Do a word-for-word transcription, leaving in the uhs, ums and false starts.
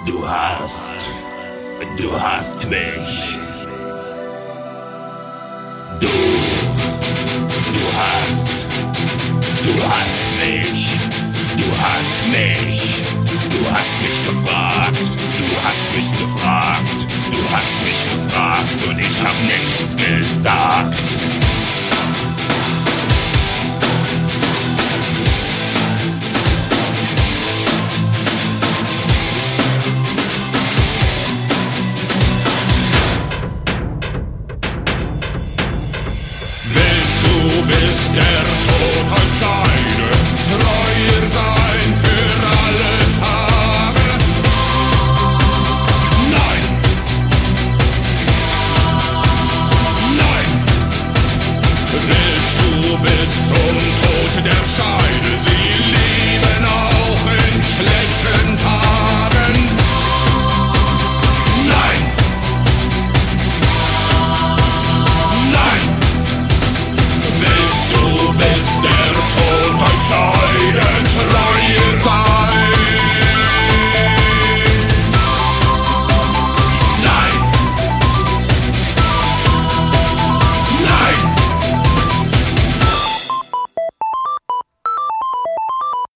Du hast, du hast mich. Du, du hast, du hast mich. Du hast mich. Du hast mich gefragt. Du hast mich gefragt. Du hast mich gefragt und ich hab nichts gesagt.